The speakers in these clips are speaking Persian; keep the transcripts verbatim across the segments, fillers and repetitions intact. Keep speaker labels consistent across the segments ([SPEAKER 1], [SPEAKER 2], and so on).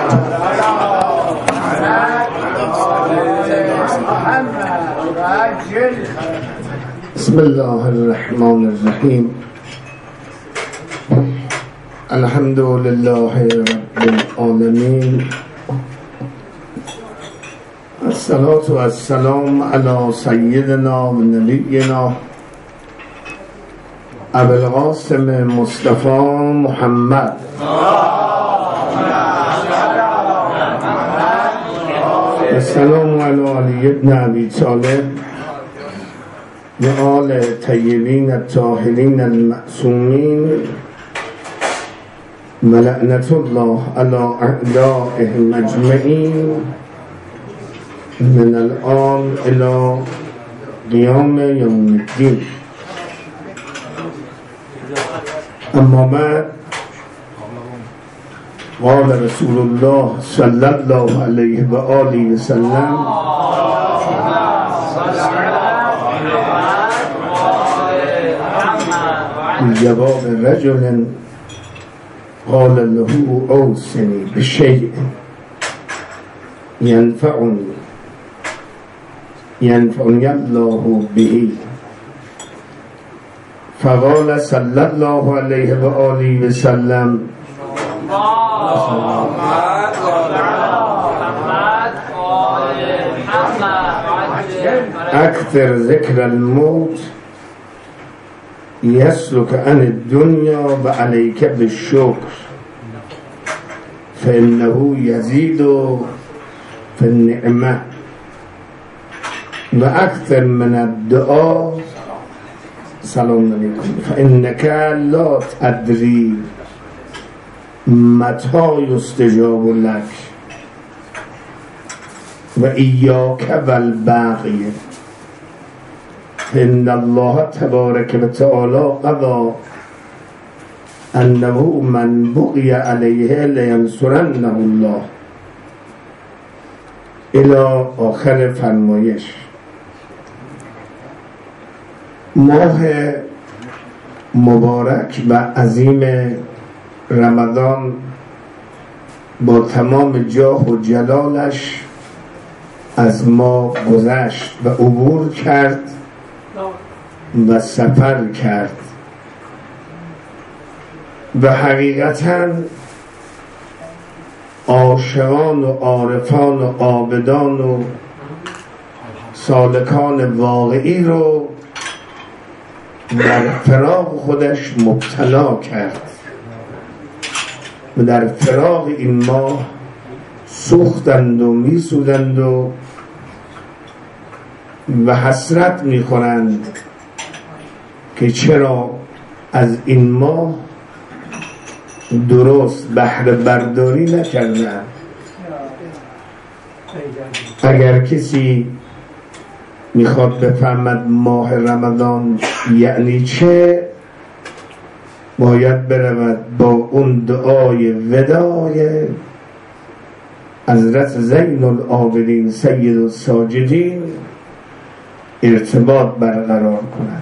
[SPEAKER 1] بسم الله الرحمن الرحیم. الحمد لله رب العالمین. الصلاة والسلام علی سیدنا و نبینا ابوالقاسم مصطفی محمد السلام علی علی ابن ابی طالب و آل طیبین الطاهرین المعصومین و لعنت الله علی اعدائهم اجمعین من الآن الى قیام یوم الدین. اما بعد، قال رسول الله صلی الله علیه و آله و سلم: جواب رجل قال له اوصنی بشیء ینفعنی ینفعنی الله به، فقال صلی الله علیه و آله و سلم: اکثر ذکر الموت یسلک عن الدنیا و علیک بالشکر فانه یزید فی النعمه و اکثر من الدعا سلام علیکم فانک لا تدری متى یستجاب لک و ایاک و البغی ان الله تبارک و تعالی قضا انه من بغی علیه لینصرنه الله الی آخر فرمایش. ماه مبارک و عظیم رمضان با تمام جاه و جلالش از ما گذشت و عبور کرد و سفر کرد و حقیقتاً عاشقان و عارفان و عابدان و سالکان واقعی رو در فراق خودش مبتلا کرد و در فراق این ماه سوختند و میسودند و و حسرت میخورند که چرا از این ماه درست بهره برداری نکردند. اگر کسی میخواد بفهمد ماه رمضان یعنی چه، باید برود با اون دعای ودای حضرت زین العابدین سید الساجدین ارتباط برقرار کند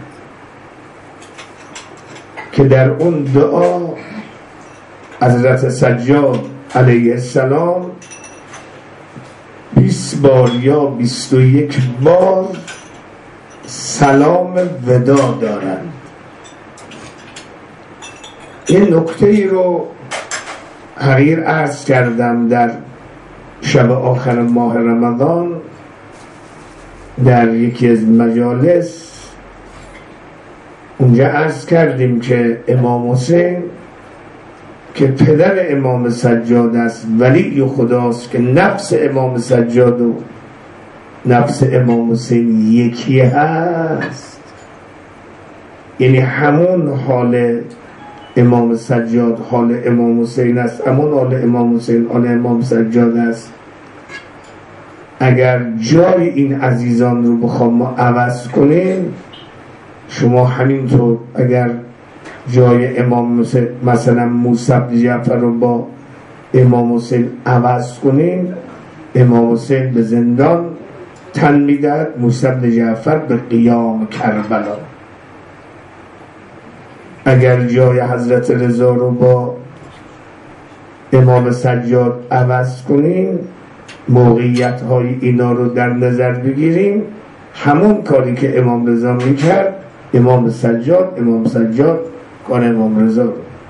[SPEAKER 1] که در اون دعا حضرت سجاد علیه السلام بیست بار یا بیست و یک بار سلام ودا دارند. این نکته ای رو حقیر عرض کردم در شب آخر ماه رمضان در یکی از مجالس. اونجا عرض کردیم که امام حسین که پدر امام سجاد است، ولی خداست که نفس امام سجاد و نفس امام حسین یکی هست، یعنی همون حال امام سجاد حال امام حسین است، همون حال امام حسین حال امام سجاد است. اگر جای این عزیزان رو بخوام ما عوض کنیم، شما همینطور اگر جای امام مثلا موسی بن جعفر رو با امام حسین عوض کنیم، امام حسین به زندان تن میدهد، موسی بن جعفر به قیام کربلا. اگر جای حضرت رضا رو با امام سجاد عوض کنیم، موقعیت های اینا رو در نظر بگیریم، همون کاری که امام رضا میکرد امام سجاد امام سجاد کار امام رضا رو.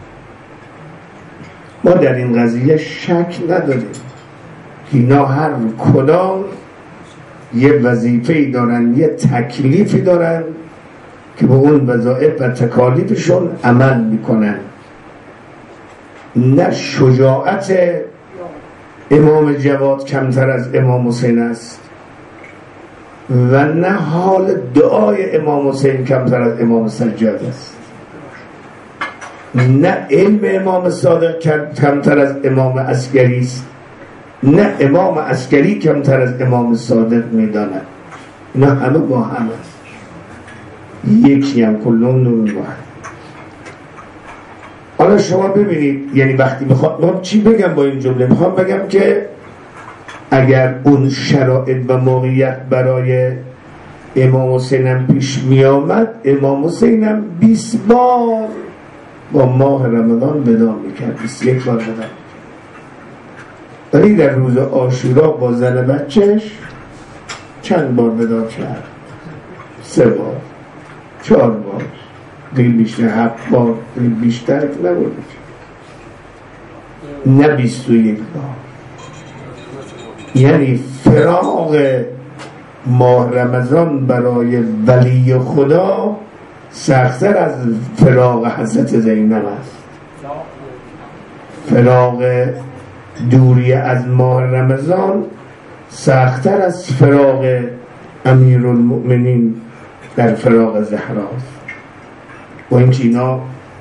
[SPEAKER 1] ما در این قضیه شک نداریم که اینا هر کدام یه وظیفه‌ای دارن، یه تکلیفی دارن که به اون وظایف و تکالیفشون عمل میکنن. نه شجاعت امام جواد کمتر از امام حسین است و نه حال دعای امام حسین کمتر از امام سجاد است، نه علم امام صادق کمتر از امام عسکری است، نه امام عسکری کمتر از امام صادق میداند. نه همه با هم است، یکی هم، کلون نور واحد. حالا شما ببینید، یعنی وقتی میخوام چی بگم با این جمله، میخوام بگم که اگر اون شرایط و موقعیت برای امام حسینم پیش می آمد، امام حسینم بیست بار با ماه رمضان ودا میکرد، بیست یک بار ودا میکرد. ولی در روز عاشورا با زن بچهش چند بار ودا کرد؟ سه بار، چهار بار، دیگه بیشتر، هفت بار، دیگه بیشتر نبود، نه بیست و یک بار. یعنی فراغ ماه رمضان برای ولی خدا سخت‌تر از فراغ حضرت زینب است. فراغ دوری از ماه رمضان سخت‌تر از فراغ امیرالمؤمنین در فراغ زهراست. با این که اینا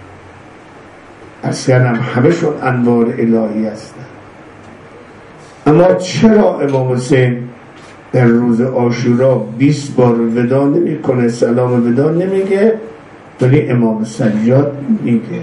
[SPEAKER 1] اصلا هم همشون انوار الهی هستن. اما چرا امام حسین در روز عاشورا بیست بار ودا نمی کنه، سلام ودا نمیگه، ولی امام سجاد میگه؟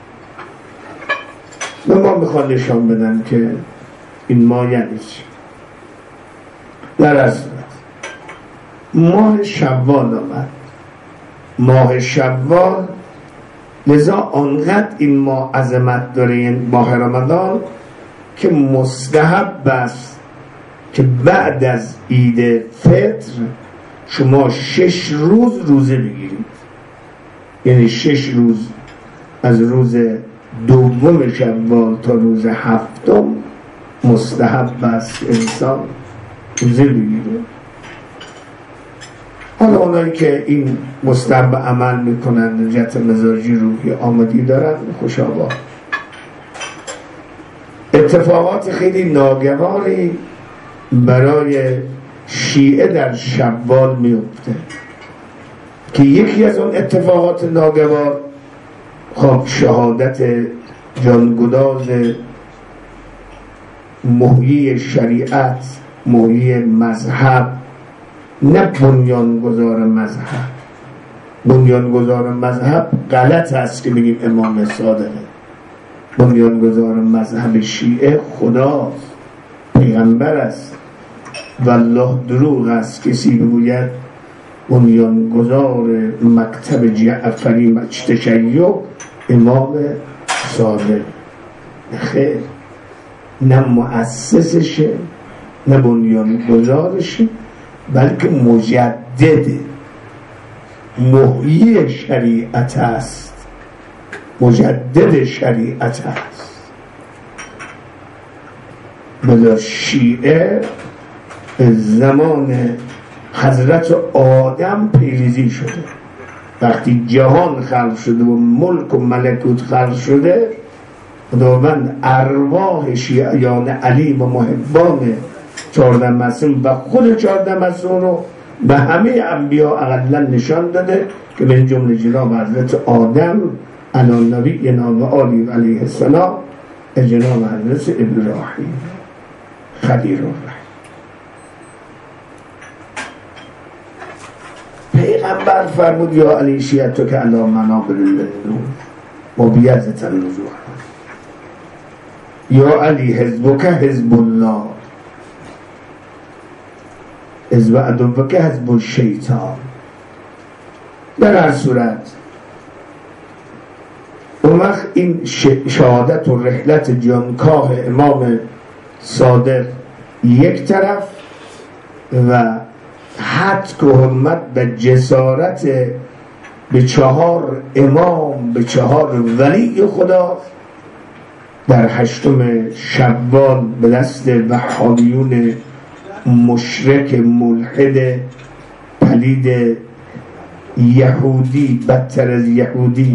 [SPEAKER 1] و ما میخوان نشان بدن که این ما یعنی چی. در اصل ماه شوال آمد، ماه شوال، لذا آنقدر این ماه عظمت داره، این ماه رمضان، که مستحب است که بعد از عید فطر شما شش روز روزه بگیرید. یعنی شش روز از روز دوم شوال تا روز هفتم مستحب است انسان روزه بگیره. حالا اونایی که این مستحب عمل میکنن، جهت مزاجی روحی آمادی دارن، خوشاباد. اتفاقات خیلی ناگواری برای شیعه در شوال میفته که یکی از اون اتفاقات ناگوار خب شهادت جانگداز محیی شریعت، محیی مذهب، نه بنیانگذار مذهب. بنیانگذار مذهب غلط است که بگیم امام صادقه. بنیانگذار مذهب شیعه خداست، پیغمبر است. والله دروغ است کسی بگوید بنیانگذار مکتب جعفری تشیع امام صادق. خیر، نه مؤسسشه نه بنیانگذارشه، بلکه مجدد محیی شریعت است، مجدد شریعت است. بلا شیعه زمان حضرت آدم پیریزی شده. وقتی جهان خلق شده و ملک و ملکوت خلق شده، خداوند ارواح شیعیان علی و محبان چهارده معصوم و خود چهارده معصوم رو به همه انبیا اقلا نشان داده که من جمله جناب حضرت آدم علی نبینا و آله علیه السلام، جناب حضرت ابراهیم خلیل الرحمن. پیغمبر فرمود یا علی شیعتو که علی منابر النور و بیعزت النزوح، یا علی حزبک حزب الله، حزب عدوک حزب الشیطان. در هر صورت اون وقت این شهادت و رحلت جانکاه امام صادق یک طرف و حد و حرمت و جسارت به چهار امام، به چهار ولی خدا در هشتم شوال به دست وهابیون مشرک ملحد پلید یهودی، بدتر از یهودی،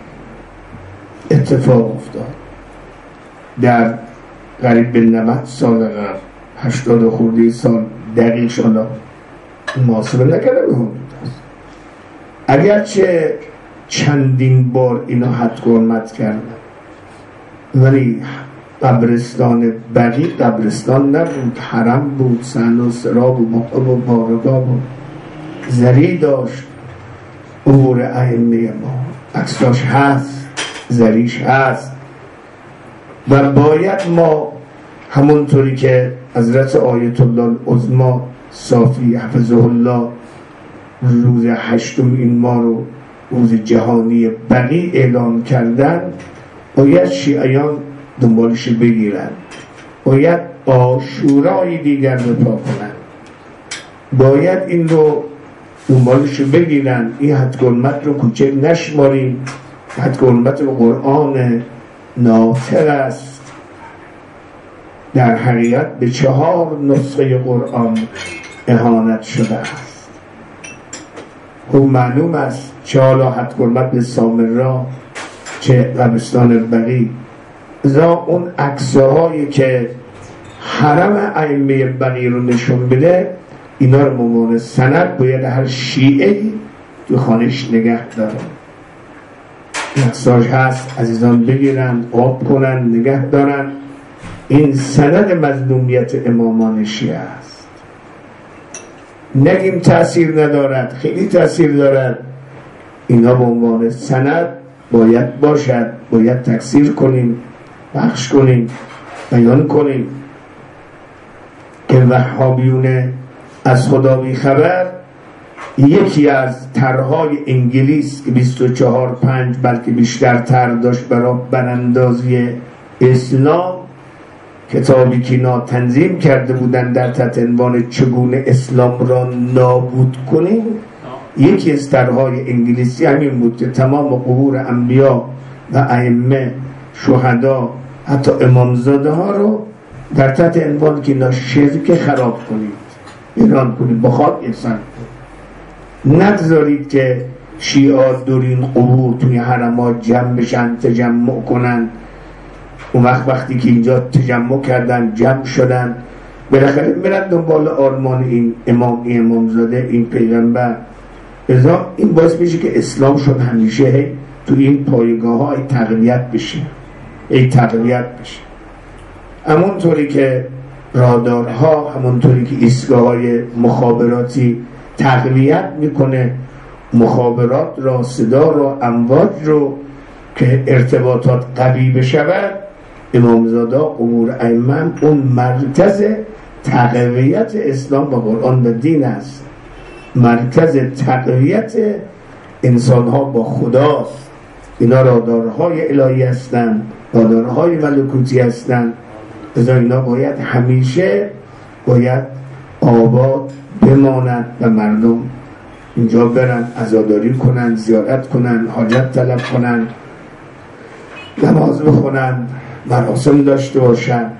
[SPEAKER 1] اتفاق افتاد. در قریب به نود سال قبل، هشتاد خورده سال دقیق شالا محاسبه نکرده به حدود است. اگرچه چندین بار اینا حد حرمت کردن، ولی قبرستان بقیع قبرستان نبود، حرم بود، صحن و سراب و محب و بارگاه بود، زری داشت. عبور ائمه ما عکساش هست، زریش هست و باید ما همونطوری که حضرت آیت الله العظما صافی حفظه الله روز هشتم این ما رو روز جهانی بقیع اعلام کردن، باید شیعیان دنبالش بگیرن، باید عاشورای دیگر بپا کنن، باید این رو دنبالش بگیرن. این حدگرمت رو کوچک نشماریم. حدگرمت به قرآن ناطق است. در حقیقت به چهار نسخه قرآن اهانت شده است. او معلوم است چه حالا حدگرمت به سامرا، چه قبرستان بقیع. ازا اون عکسهایی که حرم ائمه بقیع رو نشون بده، اینا رو ممان سند باید هر شیعه‌ای تو خانش نگه دارن. عکساش هست، عزیزان بگیرن، آب کنن، نگه دارن. این سند مظلومیت امامان شیعه است. نگیم تأثیر ندارد، خیلی تأثیر دارد. اینا به عنوان سند باید باشد، باید تکثیر کنیم، بخش کنیم، بیان کنیم که وهابیون از خدا بی خبر یکی از طرحهای انگلیس که بیست و چهار پنج بلکه بیشتر طرح داشت برای براندازی اسلام، کتابی که اینا تنظیم کرده بودن در تحت عنوان چگونه اسلام را نابود کنیم، یکی از طرحهای انگلیسی همین بود که تمام قبور انبیا و ائمه، شهدا، حتی امامزاده ها رو در تحت عنوان که اینا شرک خراب کنید، ایران کنید، بخواد انسان نگذارید که شیعه دورین قبور توی حرما جمع بشن، تجمع کنن. اون وقت وقتی که اینجا تجمع کردن، جمع شدن، بالاخره میرن دنبال آرمان این امام، این امامزاده، این پیغمبر. ازا این باعث میشه که اسلام شد همیشه تو این پایگاه ها ای تقویت بشه، ای تقویت بشه. همونطوری که رادارها، همونطوری که ایستگاه های مخابراتی تقویت میکنه مخابرات را، صدا را، امواج رو که ارتباطات قوی بشود، امامزاده قبور ائمه اون مرکز تقویت اسلام و قرآن و دین است، مرکز تقویت انسان ها با خداست. اینا رادارهای الهی هستند، رادارهای ملکوتی هستند. ازا اینا باید همیشه باید آباد بمانند و مردم اینجا برن عزاداری کنن، زیارت کنن، حاجت طلب کنن، نماز بخونن، مراسم داشته باشن.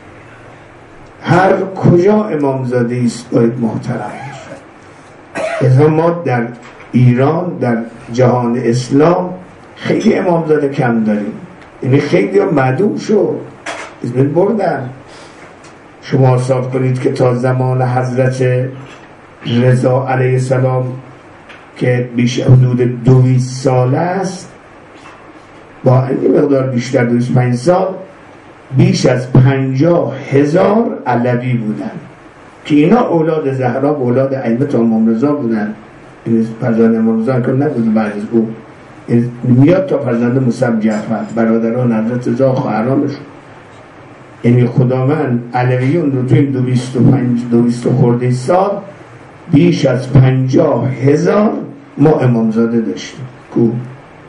[SPEAKER 1] هر کجا امامزاده است باید محترم بشه. ازا ما در ایران، در جهان اسلام خیلی امامزاده کم داریم، یعنی خیلی معدوم شد، اسمت بردن. شما حساب کنید که تا زمان حضرت رضا علیه السلام که بیش حدود دویست سال است، با این مقدار بیشتر، دویست پنج سال، بیش از پنجاه هزار علوی بودن که اینا اولاد زهرا و اولاد ائمه تا امام رضا بودن. این فرزند امام رضا که نبود، بعد از او میاد تا فرزند موسی جعفر، برادران حضرت رضا، خواهرانشون. یعنی خداوند علویون رو توی این دویست و پنج دویست خورده سال بیش از پنجاه هزار ما امامزاده داشتیم. کو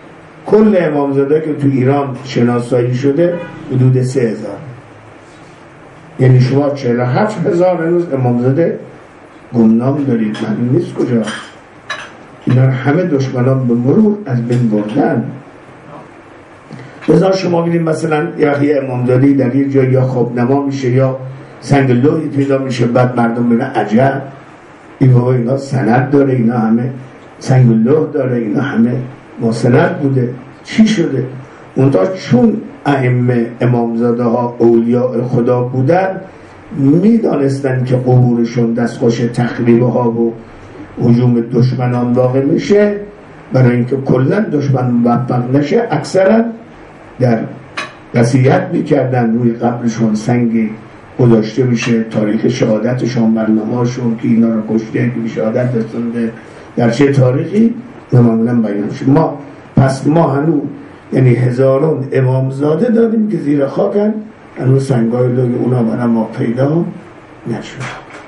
[SPEAKER 1] کل امامزاده که تو ایران شناسایی شده حدود سه هزار، یعنی شما چهل و هفت هزار هنوز امامزاده گمنام دارید. معلوم نیست کجا. اینا همه دشمنان به مرور از بین بردن. لذا شما ببینید مثلا یه امامزاده‌ای در یه جایی یا خوابنما میشه یا سنگ لوحی پیدا میشه، بعد مردم میگن عجب این بابا اینا سند داره، اینا همه سنگ لوح داره، اینا همه مستند بوده. چی شده؟ اونتا چون ائمه امامزاده ها اولیاء خدا بودن، میدانستن که قبورشون دستخوش تخریب ها و هجوم دشمنان واقع میشه. برای اینکه کلا دشمن موفق نشه اکثرا در وصیت میکردن روی قبرشون سنگی گذاشته میشه، تاریخ شهادتشون، برنامه‌شون که اینا رو کشته که شهادت رسونده در چه تاریخی معمولا بیان میشه. ما پس ما هنوز یعنی هزاران امامزاده داریم که زیر خاکن، هنوز سنگای لوی اونا برای ما پیدا نشد.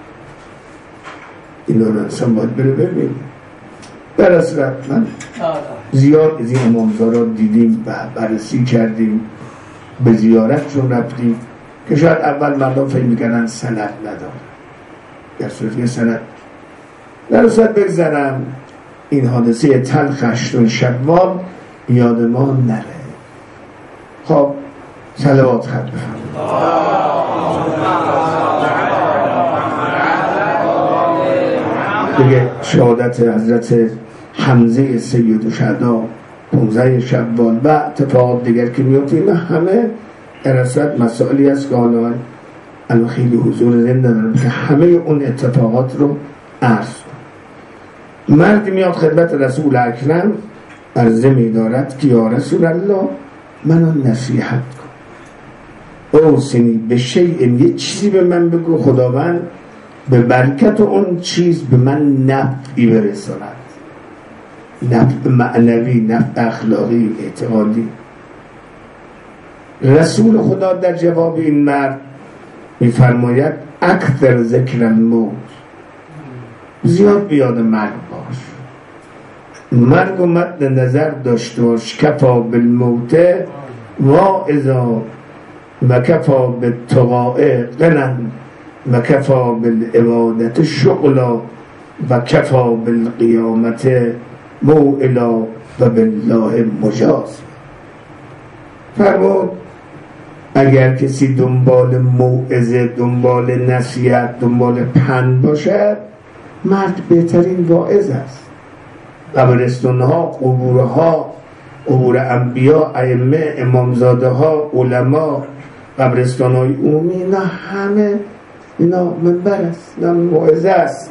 [SPEAKER 1] اینا رو انسان باید بره ببینیم. در اصل من زیاد از این امامزاده رو دیدیم و بررسی کردیم، به زیارتشون رفتیم که شاید اول مردم فکر میکنن سند نداره، در صورتی سند در اصل بگذارم این حادثه تلخ هشتم شوال یاد ما نره. خب صلوات خط بفرمایید. دیگه شهادت حضرت حمزه سید الشهدا پانزده شوال و اتفاقات دیگر که میفته، اینا همه در اصل مسائلی است که حالا الان خیلی حضور زنده دارم که همه اون اتفاقات رو عرض کنم. مرد میاد خدمت رسول اکرم عرضه می‌دارد که یا رسول الله منو نصیحت کن، اوصنی به شیء، یه چیزی به من بگو خداوند به برکت اون چیز به من نفعی برساند، نفع معنوی، نفع اخلاقی، اعتقادی. رسول خدا در جواب این مرد میفرماید اکثر ذکر الموت، زیاد بیاد مرگ باش، مرگ و مد نظر داشته باش. کفا بالموت واعظا و کفا بالتقاء غنا و کفا بالعبادت شغلا و کفا بالقیامت موئلا و بالله مجاز. فرمود اگر کسی دنبال موعظه، دنبال نصیحت، دنبال پند باشد، مرد بهترین واعظ است. قبرستان‌ها، قبورها، قبور انبیا، ائمه، امامزاده ها، علما، قبرستان‌های عمومی، اینا همه اینا منبر است، اینا موعظه است.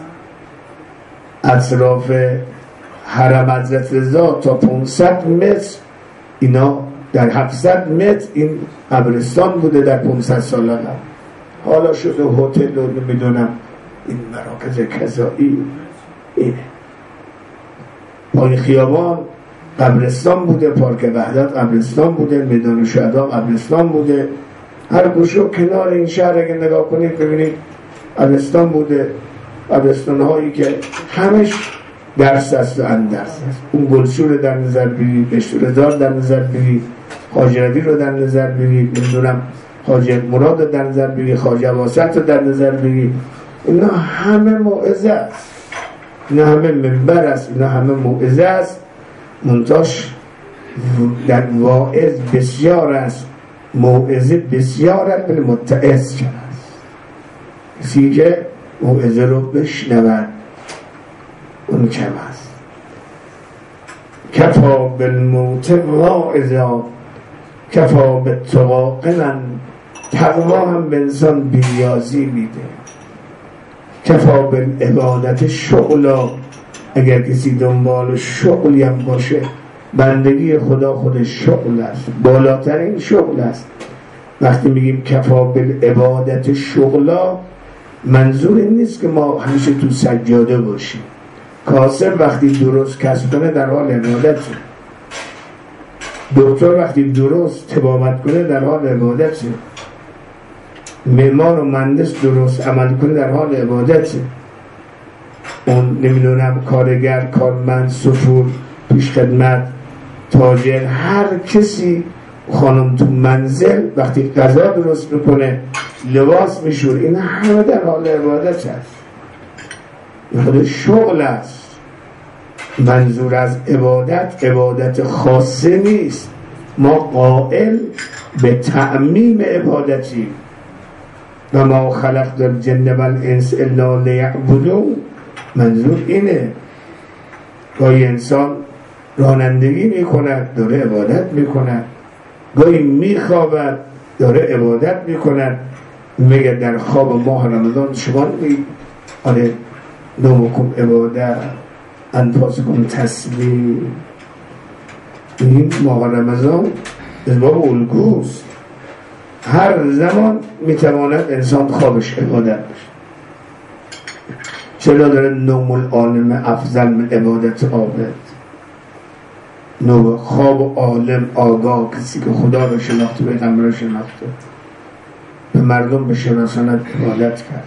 [SPEAKER 1] اطراف حرم حضرت رضا تا پانصد متر، اینا در هفتصد متر این قبرستان بوده در پانصد سال قبل. حالا شده هتل و نمیدونم این مراکز کذایی. اینه پای خیابان قبرستان بوده، پارک وحدت قبرستان بوده، میدان شهدا قبرستان بوده. هر گوشه و کنار این شهر اگه نگاه کنید ببینید قبرستان بوده. قبرستان هایی که همش درس است و اندرس است. اون گلشور رو در نظر بگیرید، بشتورزار در نظر بگیرید، خواجه ربی رو در نظر بگیرید، نمیدونم خواجه مراد رو در نظر بگیرید، خواجه واسط رو در نظر بگیرید. اینا همه موعظه است، اینا همه منبر است، اینا همه موعظه است. منتاش در واعظ بسیار است، موعظه بسیار است، ولی متعظ کن است. کسی که موعظه رو بشنود اون کم است. کفا بالموت واعظا کفا بالتقا غنا. تقوا هم به انسان بیازی میده. کفا بالعبادت شغلا. اگر کسی دنبال شغلی هم باشه، بندگی خدا خودش شغل است، بالاترین شغل است. وقتی میگیم کفا بالعبادت شغلا، منظور این نیست که ما همیشه تو سجاده باشیم. کاسب وقتی درست کسب کنه در حال عبادت، دکتر وقتی درست طبابت کنه در حال عبادت، معمار و مهندس درست عمل کنه در حال عبادت، اون نمیدونم کارگر، کارمند، سفور، پیش خدمت، تاجر، هر کسی، خانم تو منزل وقتی غذا درست میکنه، لباس میشور، این همه در حال عبادت هست، این خود شغل است. منظور از عبادت عبادت خاصه نیست، ما قائل به تعمیم عبادتی. و ما خلقت الجن والانس الا لیعبدون، منظور اینه. گاهی انسان رانندگی میکند داره عبادت میکند، گاهی میخوابد داره عبادت میکند. میگه در خواب ماه رمضان شما نمیگید آره نومکم عبادت انفاسکم تسبیح؟ این ماه رمضان از باب الگوست، هر زمان میتواند انسان خوابش عبادت بشه. چرا داره نوم العالم افضل من عبادت عابد؟ نوم خواب عالم آگاه، کسی که خدا رو شناخته، پیغمبر رو شناخته، به مردم به شناسانت عبادت کرد.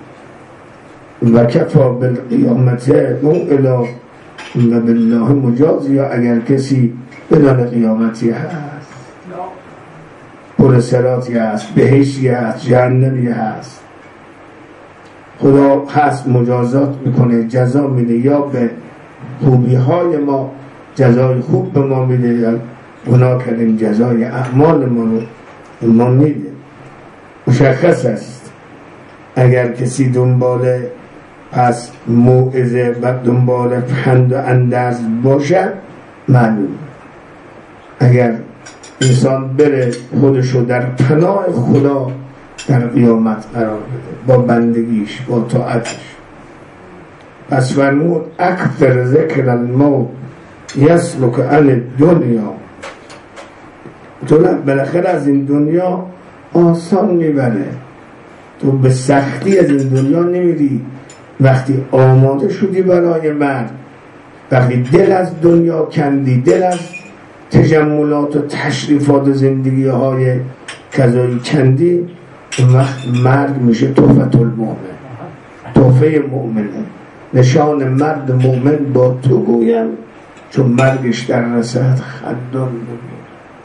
[SPEAKER 1] و کفا بالقیامت موئلا و بالله مجاز، یا اگر کسی بدان قیامتی هست، پر صراطی هست، بهشتی هست، جهنمی هست، خدا هست مجازات میکنه، جزا میده، یا به خوبی های ما جزای خوب به ما میده، یا گناه کردیم جزای اعمال ما رو ما میده. مشخص است اگر کسی دنبال پس موعظه و دنبال پند و اندرز باشد، معلوم اگر انسان بره خودشو در پناه خدا در قیامت قرار بده با بندگیش، با طاعتش. پس فرمود اکثر ذکر الموت یسلک عن دنیا، تو بالاخره از این دنیا آسان میبره، تو به سختی از این دنیا نمیری. وقتی آماده شدی برای مرگ، وقتی دل از دنیا کندی، دل از تجملات و تشریفات و زندگی های کذایی کندی، وقت مرگ میشه تحفه المؤمن، تحفه مؤمنه. نشان مرد مؤمن با تو گویم، چون مرگش در رسد خندان بگیر،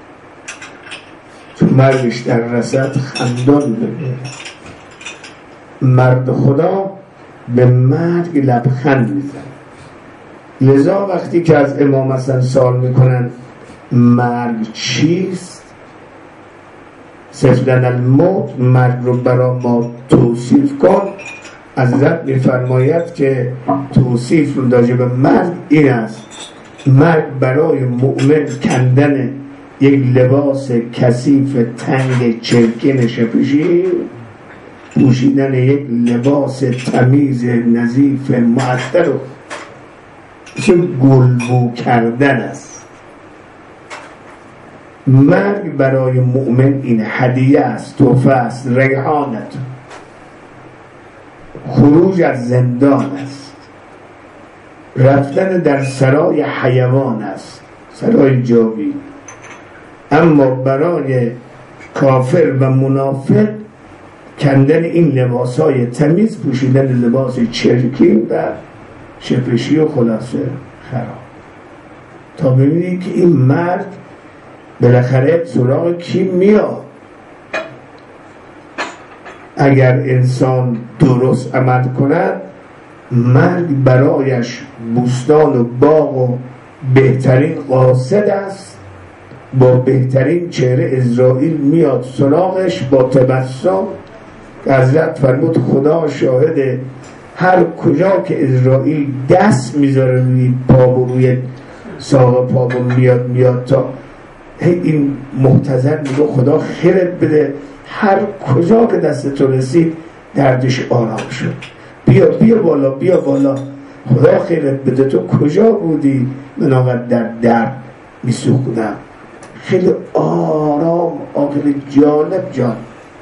[SPEAKER 1] چون مرگش در رسد خندان بگیر. مرد خدا به مرگ لبخند میزن. لذا وقتی که از امام حسن سوال میکنن مرگ چیست، سفدن الموت، مرگ رو برای ما توصیف کن، حضرت میفرماید که توصیف رو راجع به مرگ این است: مرگ برای مؤمن کندن یک لباس کثیف تنگ چرکین شپشی، پوشیدن یک لباس تمیز نظیف معطر و چه گلبو کردن است. مرگ برای مؤمن این هدیه است، تحفه است، ریحانت، خروج از زندان است، رفتن در سرای حیوان است، سرای جاوید. اما برای کافر و منافق کندن این لباس های تمیز، پوشیدن لباس چرکین و شپشی و خلاصه خراب، تا ببینید که این مرد بالاخره سراغ کی میاد. اگر انسان درست عمل کند، مرگ برایش بوستان و باغ و بهترین قاصد است، با بهترین چهره اسرائیل میاد سراغش با تبسم. حضرت فرمود خدا شاهده، هر کجا که اسرائیل دست میذاره روی پا و روی ساق پا و میاد میاد تا این محتضر میگه خدا خیرت بده، هر کجا که دست تو رسید دردش آرام شد، بیا بیا بالا بیا بالا، خدا خیرت بده، تو کجا بودی من آقا در درد میسوختم. خیلی آرام، خیلی جالب جان.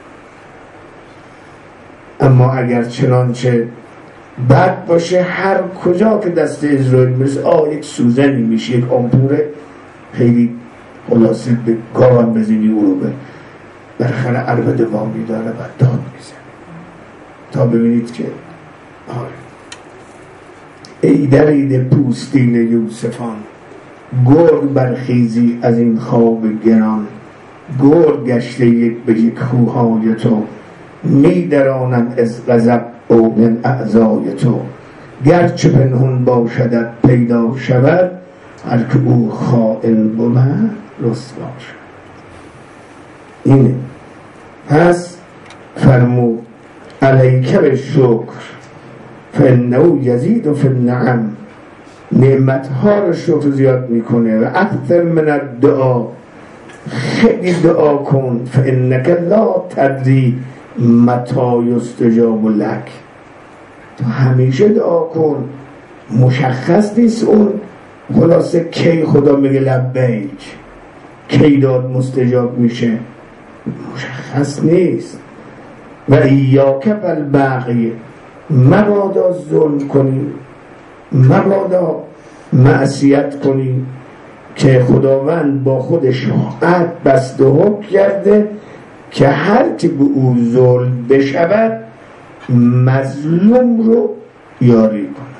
[SPEAKER 1] اما اگر چنانچه بد باشه، هر کجا که دست اسرائیل میرسه آه یک سوزنی میشه، یک آمپوره خیلی خلاصه به گاون بزنی او رو به برخره عربده وامی داره و داد میزن تا ببینید که آره ای درید پوستین یوسفان گرگ برخیزی از این خواب گران، گرگ گشته یک به یک خوهای تو، می درانند از غضب او من اعضای تو، گرچه پنهان باشدت پیدا شود، هر که او خائن بود رسوا شد. اینه. پس فرمود علیک بالشکر فانه یزید فی النعم، نعمتها رو شکر زیاد میکنه. و اکثر من الدعا، خیلی دعا کن. فانک لا تدری متی یستجاب لک، تو همیشه دعا کن، مشخص نیست اون خلاصه کی خدا میگه لبیک، کی داد مستجاب میشه، مشخص نیست. و ایاک والبغی، مبادا ظلم کنی، مبادا معصیت کنی که خداوند با خودش عهد بسته حکم کرده که هر که به او ظلم بشود مظلوم رو یاری کند.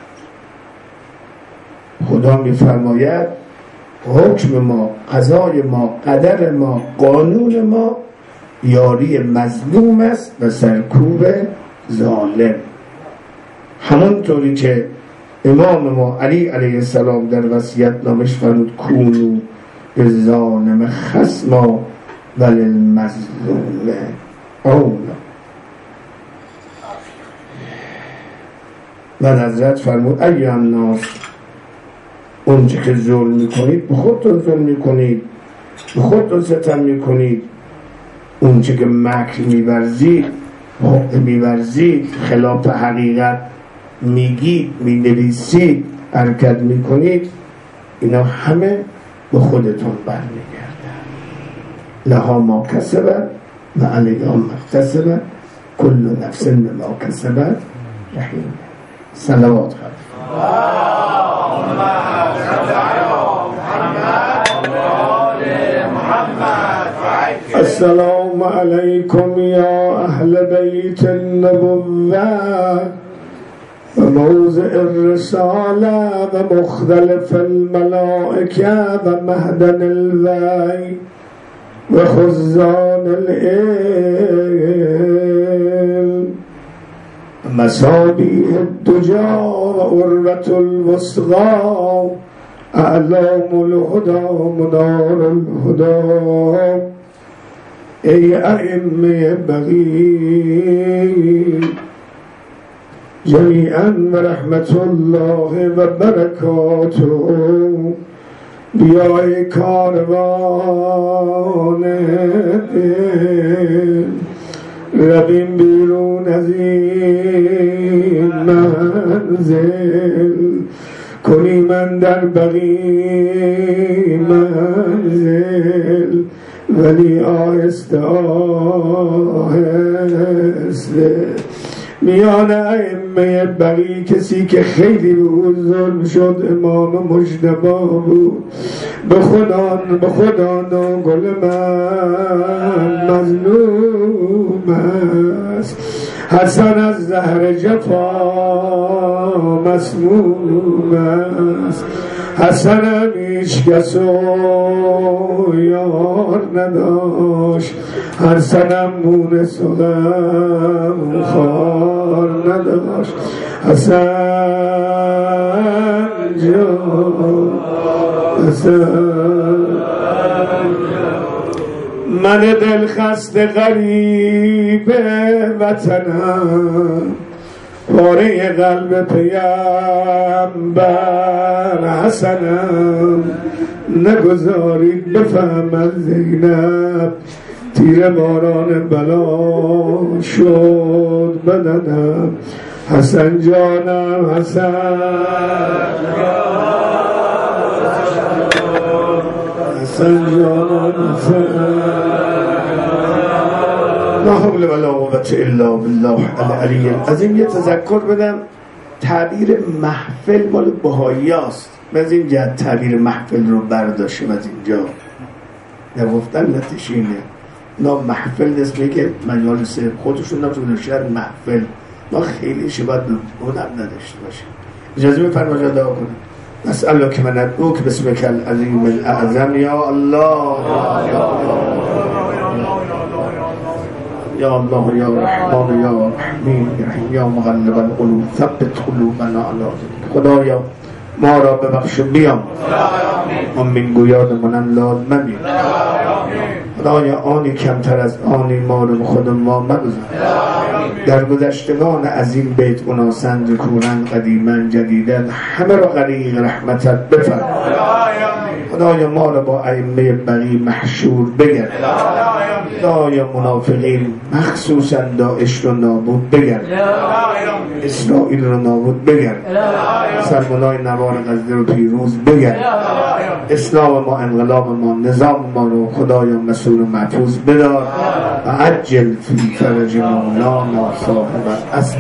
[SPEAKER 1] خدا میفرماید حکم ما، قضای ما، قدر ما، قانون ما یاری مظلوم است و سرکوب ظالم. همونطوری که امام ما علی علیه السلام در وصیت نامش فرمود کونو به ظالم خصما وللمظلوم اولا. و حضرت فرمود ایها الناس، اونچه که ظلم میکنید به خودتون ظلم میکنید، به خودتون ستم میکنید. اونچه که مکر میورزید، حق میورزید، خلاف حقیقت میگید، مینویسید، حرکت میکنید، اینا همه به خودتون برمیگرده. لها ما کسبت و علیها ما اکتسبت کل نفس بما کسبت رهین. صلوات خواهد. السلام علیکم یا اهل بیت النبوة و موضع الرسالة و مختلف الملائکه و مهدن الوحی و خزان العلم، مصابیح الدجا و عروة الوثقی، اعلام الهدى منار الهدى. ای ائمه بقی جمیعا و رحمت الله و برکاته، بیای کاروان رویم بیرون از این منزل، کنی من در بقی منزل، ولی آهسته آهسته. میان ائمه بقی کسی که خیلی به او ظلم شد امام مجتبی بود. به خدا به خدا گل من مظلوم است، حسن از زهر جفا مسموم است. حسنم هیچ کسو یار نداشت، هر سنم مونس و غم خوار نداشت. حسن جان، حسن من دل خسته غریب وطنم، پاره قلب پیامبر حسنم. نگذارید بفهمد زینب، تیر باران بلا شد بدنم. حسن جانم، حسن حسن جانم، حسن. لا حول ولا قوة الا بالله العلی العظیم. یه تذکر بدم، تعبیر محفل مال بهایی است. من از این جهت تعبیر محفل رو برداشتیم از اینجا. نگفتن نتیشه اینه، نام محفل اسمی که مجالس خودشون نمیتونه شهر محفل، ما خیلی شباید به هنر نداشته باشیم. اجازه میفرمایید دعا کنیم. نسألك من ندعوك باسمك العظيم الأعظم يا الله يا الله يا رحمن يا رحیم یا مقلب القلوب ثبت قلوبنا علی دینک. خدایا ما را ببخش و بیام، ما من گویادمون لاد مبین. خدایا آنی کمتر از آنی ما رو خود ما مگذار. در گذشتگان از این بیت اناسند ذکورن قدیما جدیدن همه را غریق رحمتت بفرما. خدایا ما را با ائمه بقی محشور بگرد. خدایا منافقین مخصوصا داعش رو نابود بگرد، اسرائیل رو نابود بگرد، مسلمانای نوار غزه رو پیروز بگرد، اسلام ما، انقلاب ما، نظام ما رو خدایا مسئول و محفوظ بدار و عجل فی فرج مولانا صاحب الاصل.